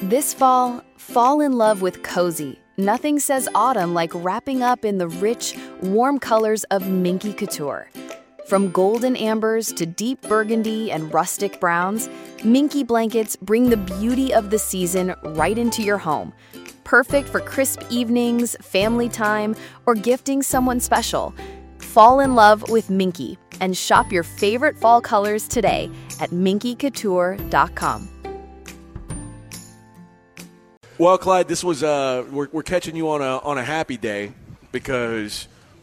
This fall in love with cozy. Nothing says autumn like wrapping up in the rich, warm colors of Minky Couture. From golden ambers to deep burgundy and rustic browns, Minky blankets bring the beauty of the season right into your home. Perfect for crisp evenings, family time, or gifting someone special. Fall in love with Minky and shop your favorite fall colors today at minkycouture.com. Well, Clyde, this was we're catching you on a happy day because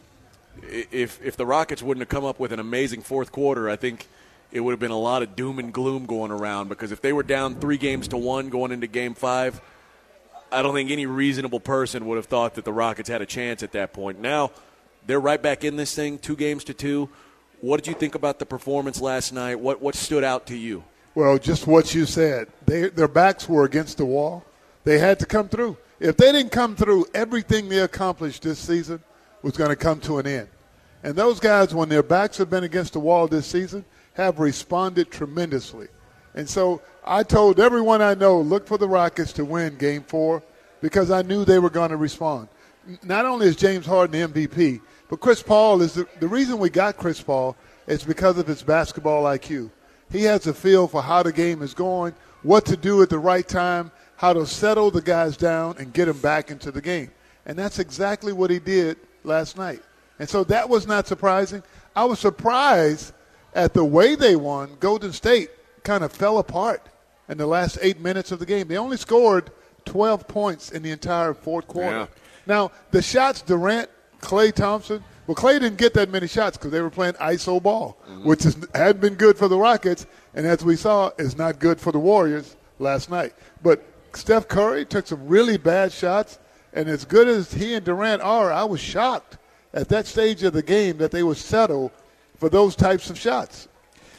if the Rockets wouldn't have come up with an amazing fourth quarter, I think it would have been a lot of doom and gloom going around. Because if they were down 3-1 going into Game 5, I don't think any reasonable person would have thought that the Rockets had a chance at that point. Now they're right back in this thing, 2-2. What did you think about the performance last night? What stood out to you? Well, just what you said. Their backs were against the wall. They had to come through. If they didn't come through, everything they accomplished this season was going to come to an end. And those guys, when their backs have been against the wall this season, have responded tremendously. And so I told everyone I know, look for the Rockets to win Game 4 because I knew they were going to respond. Not only is James Harden the MVP, but Chris Paul is the reason we got Chris Paul is because of his basketball IQ. He has a feel for how the game is going, what to do at the right time, how to settle the guys down and get them back into the game. And that's exactly what he did last night. And so that was not surprising. I was surprised at the way they won. Golden State kind of fell apart in the last 8 minutes of the game. They only scored 12 points in the entire fourth quarter. Yeah. Now, the shots Durant, Klay Thompson, well, Klay didn't get that many shots because they were playing iso ball, which had been good for the Rockets, and as we saw, is not good for the Warriors last night. But Steph Curry took some really bad shots, and as good as he and Durant are, I was shocked at that stage of the game that they would settle for those types of shots.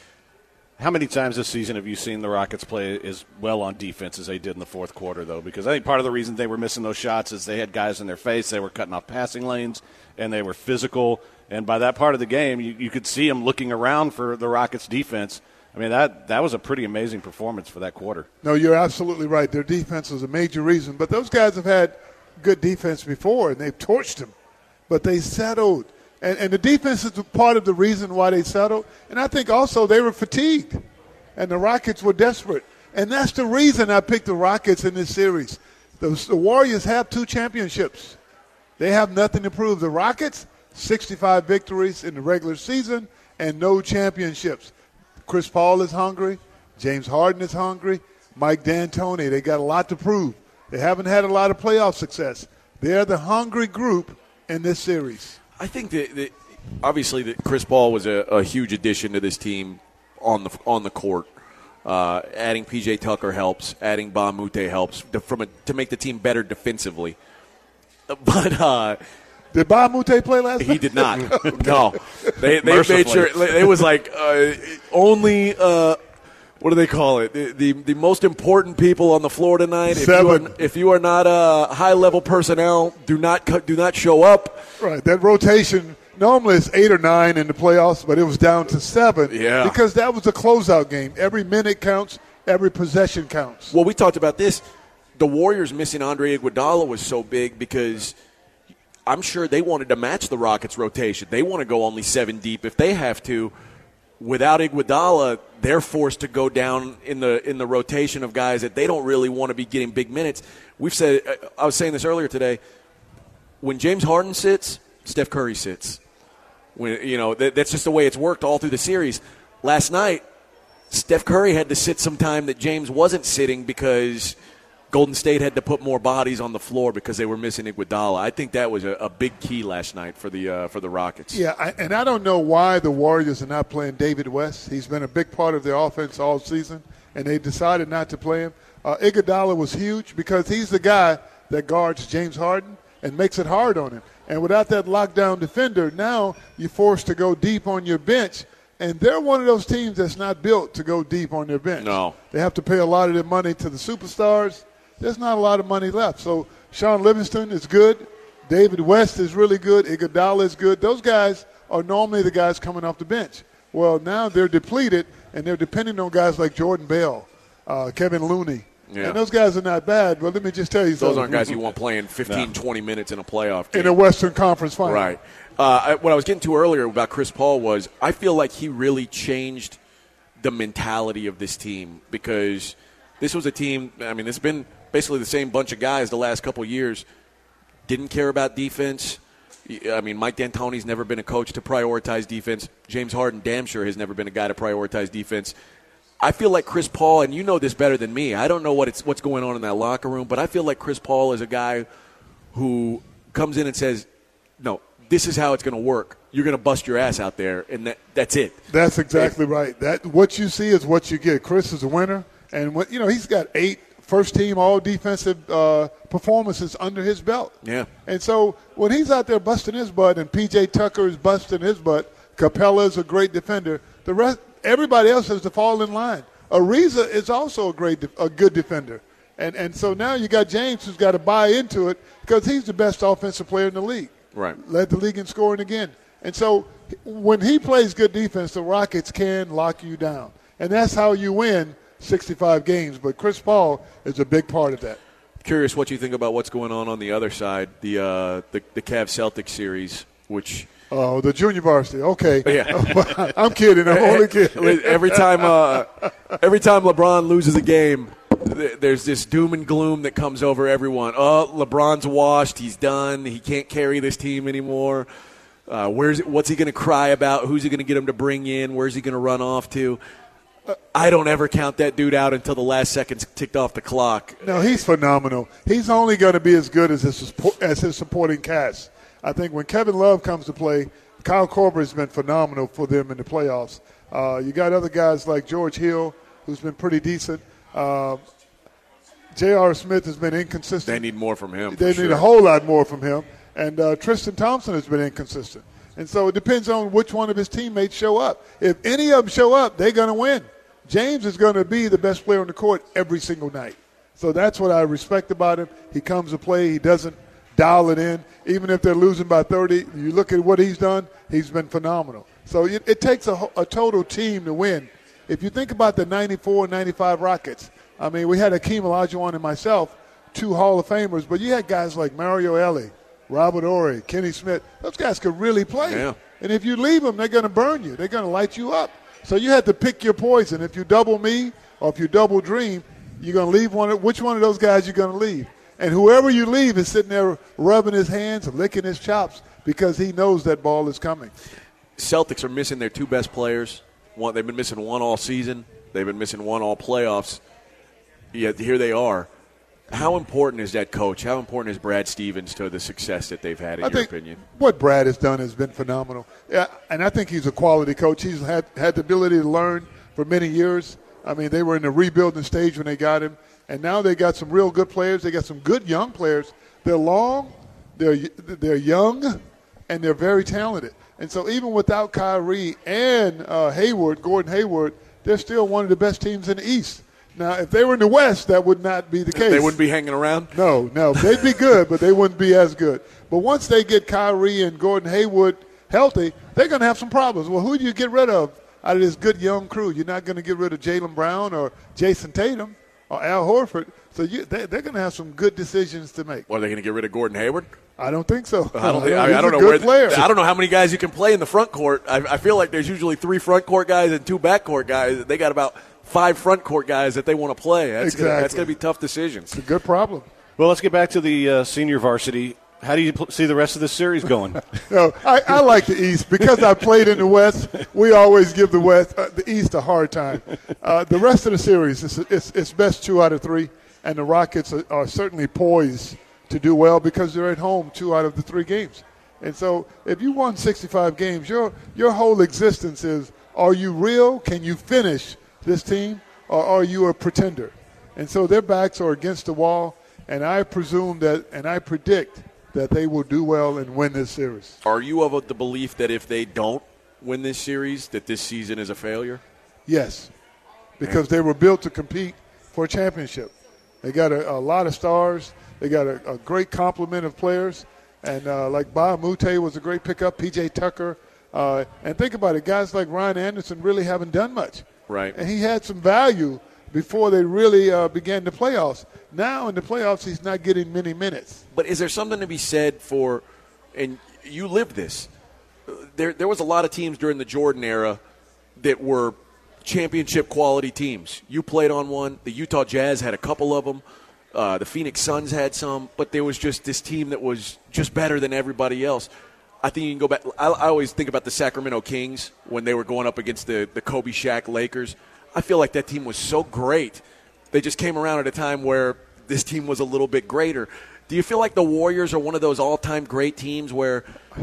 How many times this season have you seen the Rockets play as well on defense as they did in the fourth quarter, though? Because I think part of the reason they were missing those shots is they had guys in their face, they were cutting off passing lanes, and they were physical. And by that part of the game, you could see them looking around for the Rockets' defense. I mean, that was a pretty amazing performance for that quarter. No, you're absolutely right. Their defense was a major reason. But those guys have had good defense before, and they've torched them. But they settled. And the defense is part of the reason why they settled. And I think also they were fatigued, and the Rockets were desperate. And that's the reason I picked the Rockets in this series. The Warriors have 2 championships. They have nothing to prove. The Rockets, 65 victories in the regular season and no championships. Chris Paul is hungry. James Harden is hungry. Mike D'Antoni, they got a lot to prove. They haven't had a lot of playoff success. They're the hungry group in this series. I think that obviously that Chris Paul was a huge addition to this team on the court. Adding P.J. Tucker helps. Adding Ba Mute helps to make the team better defensively. But did Ba Mute play last night? He did not. No. They made sure it was like only what do they call it? The most important people on the floor tonight. 7. If you are not high level personnel, do not show up. Right. That rotation normally is 8 or 9 in the playoffs, but it was down to 7. Yeah. Because that was a closeout game. Every minute counts. Every possession counts. Well, we talked about this. The Warriors missing Andre Iguodala was so big because I'm sure they wanted to match the Rockets' rotation. They want to go only 7 deep if they have to. Without Iguodala, they're forced to go down in the rotation of guys that they don't really want to be getting big minutes. We've said, I was saying this earlier today, when James Harden sits, Steph Curry sits. That's just the way it's worked all through the series. Last night, Steph Curry had to sit some time that James wasn't sitting because Golden State had to put more bodies on the floor because they were missing Iguodala. I think that was a big key last night for the Rockets. Yeah, I don't know why the Warriors are not playing David West. He's been a big part of their offense all season, and they decided not to play him. Iguodala was huge because he's the guy that guards James Harden and makes it hard on him. And without that lockdown defender, now you're forced to go deep on your bench. And they're one of those teams that's not built to go deep on their bench. No. They have to pay a lot of their money to the superstars. There's not a lot of money left. So Sean Livingston is good. David West is really good. Iguodala is good. Those guys are normally the guys coming off the bench. Well, now they're depleted, and they're depending on guys like Jordan Bell, Kevin Looney, And those guys are not bad, but let me just tell you something. Those aren't guys you want playing 15, 20 minutes in a playoff game. In a Western Conference final. Right. What I was getting to earlier about Chris Paul was I feel like he really changed the mentality of this team, because this was a team, I mean, it's been basically the same bunch of guys the last couple of years. Didn't care about defense. I mean, Mike D'Antoni's never been a coach to prioritize defense. James Harden damn sure has never been a guy to prioritize defense. I feel like Chris Paul, and you know this better than me, I don't know what's going on in that locker room, but I feel like Chris Paul is a guy who comes in and says, no, this is how it's going to work. You're going to bust your ass out there, and that's it. That's exactly right. That what you see is what you get. Chris is a winner, and he's got 8 first-team all-defensive performances under his belt. Yeah. And so when he's out there busting his butt, and P.J. Tucker is busting his butt, Capella's a great defender, the rest, everybody else has to fall in line. Ariza is also a good defender. And so now you got James, who's got to buy into it, because he's the best offensive player in the league. Right. Led the league in scoring again. And so when he plays good defense, the Rockets can lock you down. And that's how you win 65 games. But Chris Paul is a big part of that. Curious what you think about what's going on the other side, the Cavs-Celtics series, which – oh, the junior varsity. Okay. Yeah. I'm kidding. I'm only kidding. Every time LeBron loses a game, there's this doom and gloom that comes over everyone. Oh, LeBron's washed. He's done. He can't carry this team anymore. What's he going to cry about? Who's he going to get him to bring in? Where's he going to run off to? I don't ever count that dude out until the last seconds ticked off the clock. No, he's phenomenal. He's only going to be as good as his supporting cast. I think when Kevin Love comes to play, Kyle Korver has been phenomenal for them in the playoffs. You got other guys like George Hill, who's been pretty decent. J.R. Smith has been inconsistent. They need more from him. They need a whole lot more from him. And Tristan Thompson has been inconsistent. And so it depends on which one of his teammates show up. If any of them show up, they're going to win. James is going to be the best player on the court every single night. So that's what I respect about him. He comes to play. He doesn't dial it in. Even if they're losing by 30, you look at what he's done, he's been phenomenal. So it takes a total team to win. If you think about the 94 95 Rockets, I mean, we had Akeem Olajuwon and myself, 2 Hall of Famers, but you had guys like Mario Elie, Robert Horry, Kenny Smith. Those guys could really play. Yeah. And if you leave them, they're going to burn you. They're going to light you up. So you had to pick your poison. If you double me or if you double Dream, you're going to leave which one of those guys you're going to leave. And whoever you leave is sitting there rubbing his hands and licking his chops because he knows that ball is coming. Celtics are missing their 2 best players. They've been missing 1 all season. They've been missing 1 all playoffs. Yet here they are. How important is that coach? How important is Brad Stevens to the success that they've had, in your opinion? What Brad has done has been phenomenal. Yeah, and I think he's a quality coach. He's had the ability to learn for many years. I mean, they were in the rebuilding stage when they got him. And now they got some real good players. They got some good young players. They're long, they're young, and they're very talented. And so even without Kyrie and Gordon Hayward, they're still one of the best teams in the East. Now, if they were in the West, that would not be the case. They wouldn't be hanging around? No. They'd be good, but they wouldn't be as good. But once they get Kyrie and Gordon Hayward healthy, they're going to have some problems. Well, who do you get rid of out of this good young crew? You're not going to get rid of Jaylen Brown or Jason Tatum or Al Horford. So they're going to have some good decisions to make. Well, are they going to get rid of Gordon Hayward? I don't think so. I don't know how many guys you can play in the front court. I feel like there's usually 3 front court guys and 2 back court guys. They got about 5 front court guys that they want to play. That's going to be tough decisions. It's a good problem. Well, let's get back to the senior varsity. How do you see the rest of the series going? No, I like the East. Because I played in the West, we always give the East a hard time. The rest of the series, it's best 2 out of 3, and the Rockets are certainly poised to do well because they're at home 2 out of the 3 games. And so if you won 65 games, your whole existence is, are you real? Can you finish this team, or are you a pretender? And so their backs are against the wall, and I presume that, and I predict that they will do well and win this series. Are you of the belief that if they don't win this series, that this season is a failure? Yes, because they were built to compete for a championship. They got a lot of stars. They got a great complement of players. And like Ba Mute was a great pickup, P.J. Tucker. And think about it, guys like Ryan Anderson really haven't done much. Right. And he had some value before they really began the playoffs. Now in the playoffs, he's not getting many minutes. But is there something to be said for, and you lived this, there was a lot of teams during the Jordan era that were championship quality teams. You played on one. The Utah Jazz had a couple of them. The Phoenix Suns had some, but there was just this team that was just better than everybody else. I think you can go back. I always think about the Sacramento Kings when they were going up against the Kobe Shaq Lakers. I feel like that team was so great. They just came around at a time where this team was a little bit greater. Do you feel like the Warriors are one of those all-time great teams where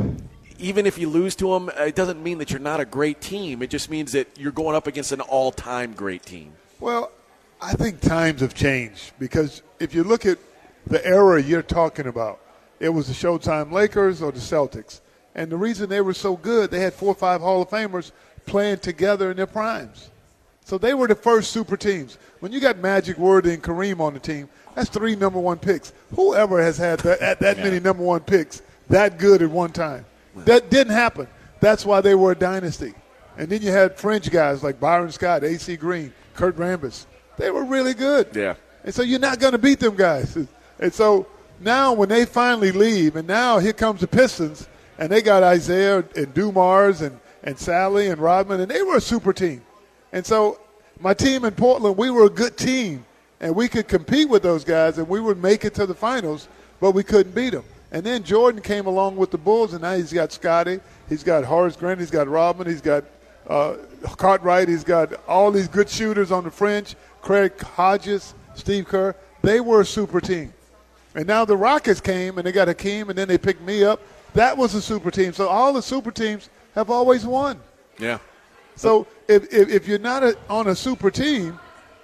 even if you lose to them, it doesn't mean that you're not a great team. It just means that you're going up against an all-time great team? Well, I think times have changed because if you look at the era you're talking about, it was the Showtime Lakers or the Celtics. And the reason they were so good, they had 4 or 5 Hall of Famers playing together in their primes. So they were the first super teams. When you got Magic, Worthy, and Kareem on the team, that's 3 number 1 picks. Whoever has had that many number 1 picks that good at one time? That didn't happen. That's why they were a dynasty. And then you had fringe guys like Byron Scott, A.C. Green, Kurt Rambis. They were really good. Yeah. And so you're not going to beat them guys. And so now when they finally leave, and now here comes the Pistons, and they got Isaiah and Dumars and Sally and Rodman, and they were a super team. And so my team in Portland, we were a good team, and we could compete with those guys, and we would make it to the finals, but we couldn't beat them. And then Jordan came along with the Bulls, and now he's got Scotty, he's got Horace Grant, he's got Rodman, he's got Cartwright, he's got all these good shooters on the fringe, Craig Hodges, Steve Kerr. They were a super team. And now the Rockets came, and they got Hakeem, and then they picked me up. That was a super team. So all the super teams have always won. Yeah. So if you're not on a super team,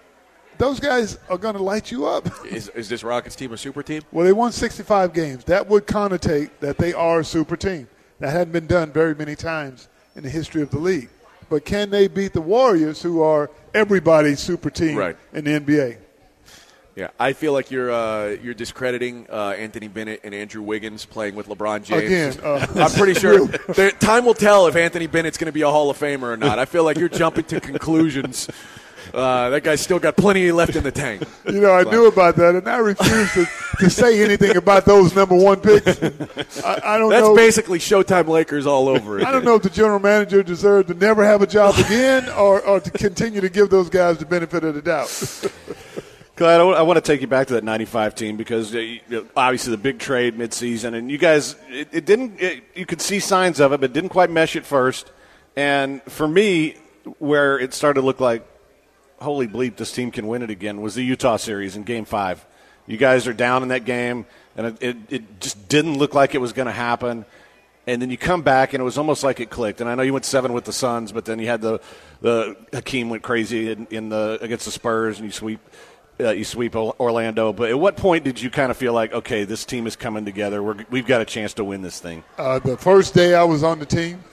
those guys are going to light you up. Is this Rockets team a super team? Well, they won 65 games. That would connotate that they are a super team. That hadn't been done very many times in the history of the league. But can they beat the Warriors, who are everybody's super team in the NBA? Yeah, I feel like you're discrediting Anthony Bennett and Andrew Wiggins playing with LeBron James. Again, I'm pretty sure time will tell if Anthony Bennett's going to be a Hall of Famer or not. I feel like you're jumping to conclusions. That guy's still got plenty left in the tank. I knew about that, and I refuse to say anything about those number 1 picks. I don't know. That's basically Showtime Lakers all over again. I don't know if the general manager deserves to never have a job again or to continue to give those guys the benefit of the doubt. Glad I want to take you back to that 95 team because obviously the big trade midseason, and you guys, you could see signs of it, but it didn't quite mesh at first. And for me, where it started to look like, holy bleep, this team can win it again, was the Utah series in Game 5. You guys are down in that game, and it just didn't look like it was going to happen. And then you come back, and it was almost like it clicked. And I know you went 7 with the Suns, but then you had the Hakeem went crazy against the Spurs, and you sweep Orlando. But at what point did you kind of feel like, okay, this team is coming together, we've got a chance to win this thing? The first day I was on the team.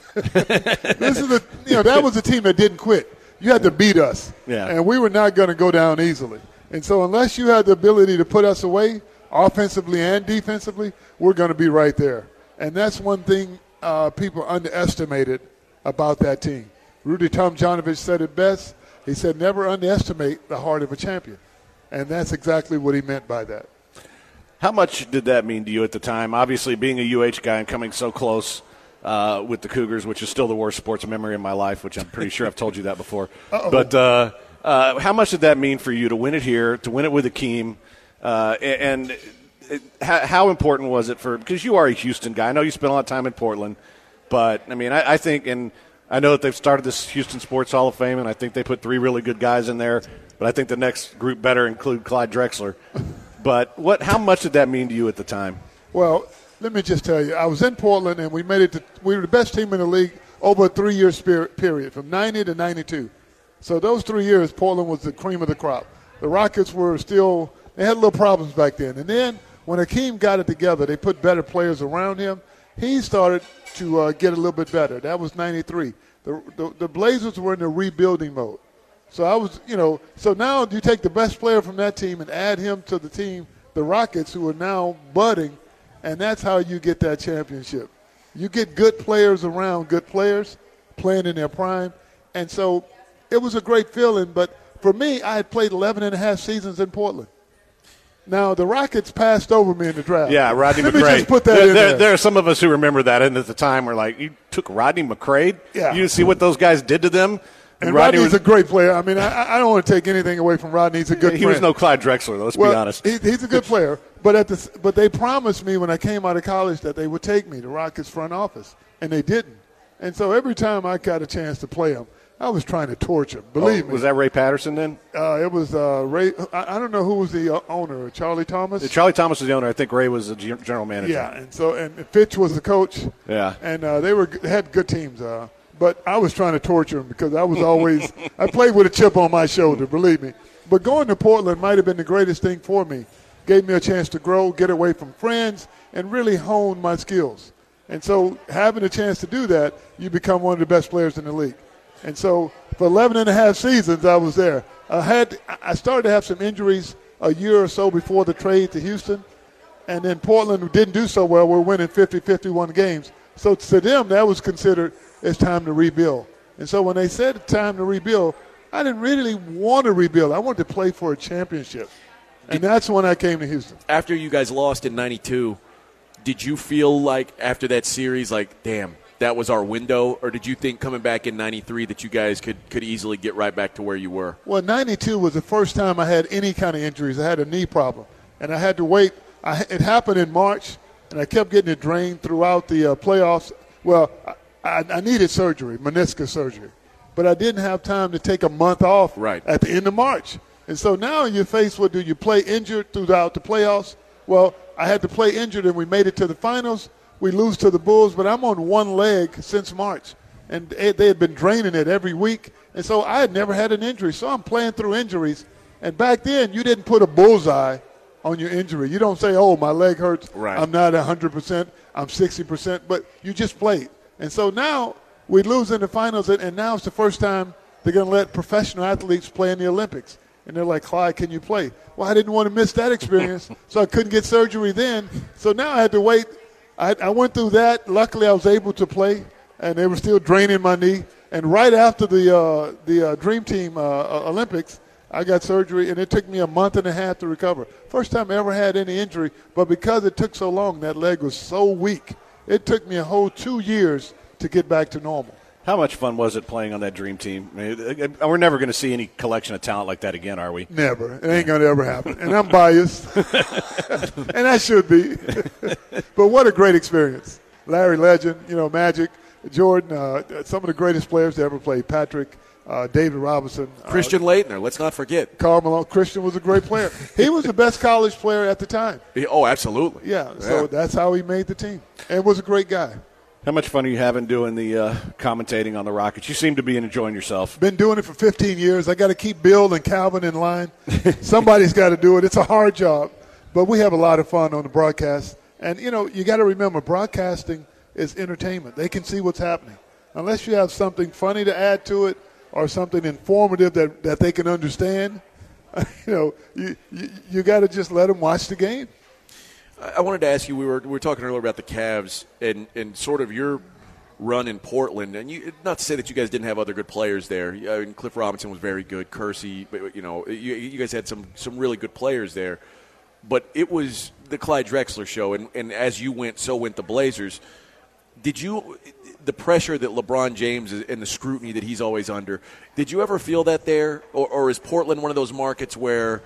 That was a team that didn't quit. You had to beat us, and we were not going to go down easily. And so unless you had the ability to put us away offensively and defensively, we're going to be right there. And that's one thing people underestimated about that team. Rudy Tomjanovich said it best. He said, never underestimate the heart of a champion. And that's exactly what he meant by that. How much did that mean to you at the time? Obviously, being a UH guy and coming so close with the Cougars, which is still the worst sports memory in my life, which I'm pretty sure I've told you that before. Uh-oh. But how much did that mean for you to win it here, to win it with Akeem? How important was it because you are a Houston guy. I know you spent a lot of time in Portland. But, I mean, I think, and I know that they've started this Houston Sports Hall of Fame, and I think they put 3 really good guys in there. But I think the next group better include Clyde Drexler. But how much did that mean to you at the time? Well, let me just tell you, I was in Portland, and we were the best team in the league over a 3-year period, from 90 to 92. So those 3 years, Portland was the cream of the crop. The Rockets they had little problems back then. And then when Hakeem got it together, they put better players around him. He started to get a little bit better. That was 93. The Blazers were in the rebuilding mode. So so now you take the best player from that team and add him to the team, the Rockets, who are now budding, and that's how you get that championship. You get good players around good players playing in their prime. And so it was a great feeling, but for me, I had played 11 and a half seasons in Portland. Now, the Rockets passed over me in the draft. Yeah, Rodney McCray. Let me just put that in there. There are some of us who remember that, and at the time we're like, you took Rodney McCray? Yeah. You see what those guys did to them? And Rodney's a great player. I mean, I don't want to take anything away from Rodney. He's a good player. He was no Clyde Drexler, though, let's be honest. He's a good player. But they promised me when I came out of college that they would take me to Rockets front office, and they didn't. And so every time I got a chance to play him, I was trying to torture him. Believe me. Was that Ray Patterson then? It was Ray. I don't know who was the owner. Charlie Thomas? Charlie Thomas was the owner. I think Ray was the general manager. Yeah, and Fitch was the coach. Yeah. And they had good teams. But I was trying to torture him because I was always – I played with a chip on my shoulder, believe me. But going to Portland might have been the greatest thing for me. Gave me a chance to grow, get away from friends, and really hone my skills. And so having a chance to do that, you become one of the best players in the league. And so for 11 and a half seasons, I was there. I started to have some injuries a year or so before the trade to Houston. And then Portland didn't do so well. We're winning 50, 51 games. So to them, that was considered it's time to rebuild. And so when they said it's time to rebuild, I didn't really want to rebuild. I wanted to play for a championship. And that's when I came to Houston. After you guys lost in 92, did you feel like after that series, like, damn, that was our window? Or did you think coming back in 93 that you guys could easily get right back to where you were? Well, 92 was the first time I had any kind of injuries. I had a knee problem. And I had to wait. It happened in March, and I kept getting it drained throughout the playoffs. Well, I needed surgery, meniscus surgery. But I didn't have time to take a month off at the end of March. And so now you're faced with, do you play injured throughout the playoffs? Well, I had to play injured, and we made it to the finals. We lose to the Bulls, but I'm on one leg since March. And they had been draining it every week. And so I had never had an injury. So I'm playing through injuries. And back then, you didn't put a bullseye on your injury. You don't say, oh, my leg hurts. Right. I'm not 100%. I'm 60%. But you just played. And so now we lose in the finals, and now it's the first time they're going to let professional athletes play in the Olympics. And they're like, Clyde, can you play? Well, I didn't want to miss that experience, so I couldn't get surgery then. So now I had to wait. I went through that. Luckily, I was able to play, and they were still draining my knee. And right after the Dream Team Olympics, I got surgery, and it took me a month and a half to recover. First time I ever had any injury, but because it took so long, that leg was so weak, it took me a whole 2 years to get back to normal. How much fun was it playing on that Dream Team? I mean, we're never going to see any collection of talent like that again, are we? Never. It ain't going to ever happen. And I'm biased. And I should be. But what a great experience. Larry Legend, Magic, Jordan, some of the greatest players to ever play. Patrick, David Robinson. Christian Laettner, let's not forget. Karl Malone. Christian was a great player. He was the best college player at the time. Oh, absolutely. Yeah, so that's how he made the team. And was a great guy. How much fun are you having doing the commentating on the Rockets? You seem to be enjoying yourself. Been doing it for 15 years. I got to keep Bill and Calvin in line. Somebody's got to do it. It's a hard job. But we have a lot of fun on the broadcast. And, you got to remember, broadcasting is entertainment. They can see what's happening. Unless you have something funny to add to it or something informative that they can understand, you got to just let them watch the game. I wanted to ask you, we were talking earlier about the Cavs and sort of your run in Portland. And not to say that you guys didn't have other good players there. I mean, Cliff Robinson was very good. Kersey, you guys had some really good players there. But it was the Clyde Drexler show, and as you went, so went the Blazers. The pressure that LeBron James and the scrutiny that he's always under, did you ever feel that there? Or is Portland one of those markets where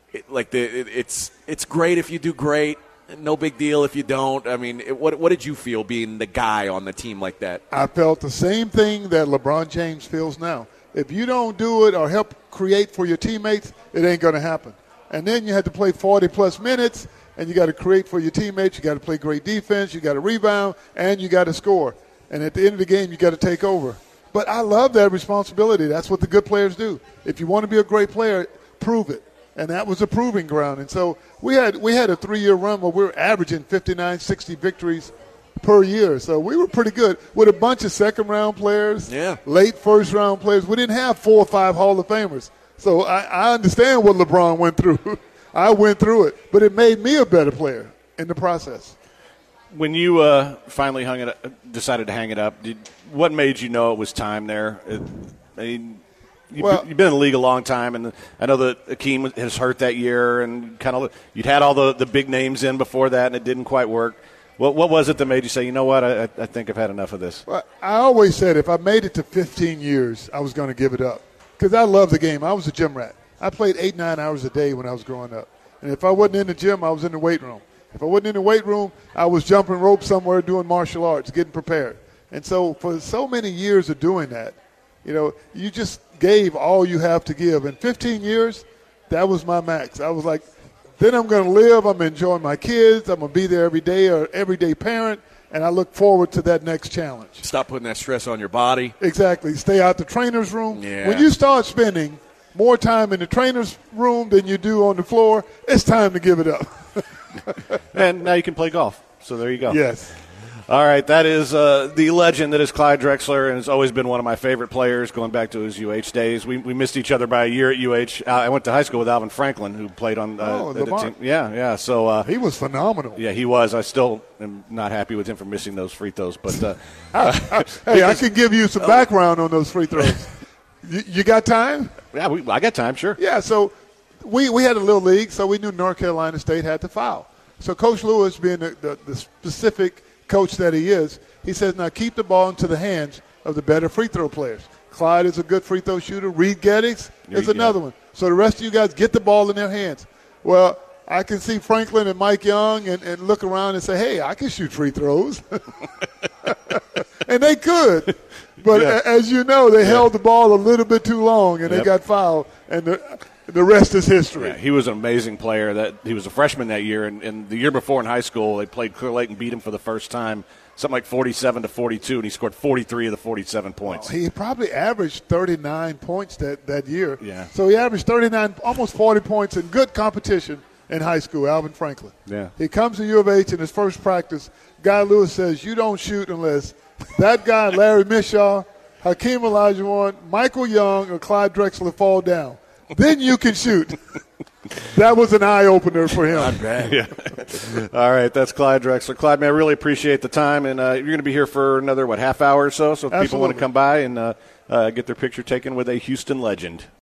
it's great if you do great, no big deal if you don't? I mean, what did you feel being the guy on the team like that? I felt the same thing that LeBron James feels now. If you don't do it or help create for your teammates, it ain't going to happen. And then you had to play 40-plus minutes, and you got to create for your teammates. You got to play great defense. You got to rebound, and you got to score. And at the end of the game, you got to take over. But I love that responsibility. That's what the good players do. If you want to be a great player, prove it. And that was a proving ground. And so we had a 3-year run where we were averaging 59, 60 victories per year. So we were pretty good with a bunch of second-round players, late first-round players. We didn't have 4 or 5 Hall of Famers. So I understand what LeBron went through. I went through it. But it made me a better player in the process. When you finally decided to hang it up, what made you know it was time there? You've been in the league a long time, and I know that Akeem has hurt that year, and kind of you'd had all the big names in before that, and it didn't quite work. What was it that made you say, you know what, I think I've had enough of this? Well, I always said if I made it to 15 years, I was going to give it up because I love the game. I was a gym rat. I played 8-9 hours a day when I was growing up. And if I wasn't in the gym, I was in the weight room. If I wasn't in the weight room, I was jumping rope somewhere doing martial arts, getting prepared. And so for so many years of doing that, you just gave all you have to give. In 15 years, that was my max. I was like, then I'm going to live. I'm enjoying my kids. I'm going to be there every day, or everyday parent, and I look forward to that next challenge. Stop putting that stress on your body. Exactly. Stay out the trainer's room. Yeah. When you start spending more time in the trainer's room than you do on the floor, it's time to give it up. And now you can play golf. So there you go. Yes. All right, that is the legend that is Clyde Drexler, and has always been one of my favorite players going back to his UH days. We missed each other by a year at UH. I went to high school with Alvin Franklin, who played on the team. Yeah. So he was phenomenal. Yeah, he was. I still am not happy with him for missing those free throws. But hey, I can give you some background on those free throws. You got time? Yeah, I got time, sure. Yeah, so we had a little league, so we knew North Carolina State had to foul. So Coach Lewis, being the specific coach that he is, he says, now keep the ball into the hands of the better free throw players. Clyde is a good free throw shooter. Reed Gettix is another one. So the rest of you guys get the ball in their hands. Well, I can see Franklin and Mike Young and look around and say, hey, I can shoot free throws. And they could. But as you know, they held the ball a little bit too long, and they got fouled. And the rest is history. Yeah, he was an amazing player. He was a freshman that year, and the year before in high school, they played Clear Lake and beat him for the first time, something like 47-42, and he scored 43 of the 47 points. He probably averaged 39 points that year. Yeah. So he averaged 39, almost 40 points in good competition in high school, Alvin Franklin. Yeah. He comes to U of H in his first practice. Guy Lewis says, you don't shoot unless that guy, Larry Mishaw, Hakeem Olajuwon, Michael Young, or Clyde Drexler fall down. Then you can shoot. That was an eye-opener for him. Not bad. Yeah. All right, that's Clyde Drexler. Clyde, man, I really appreciate the time, and you're going to be here for another, half hour or so, if people want to come by and get their picture taken with a Houston legend.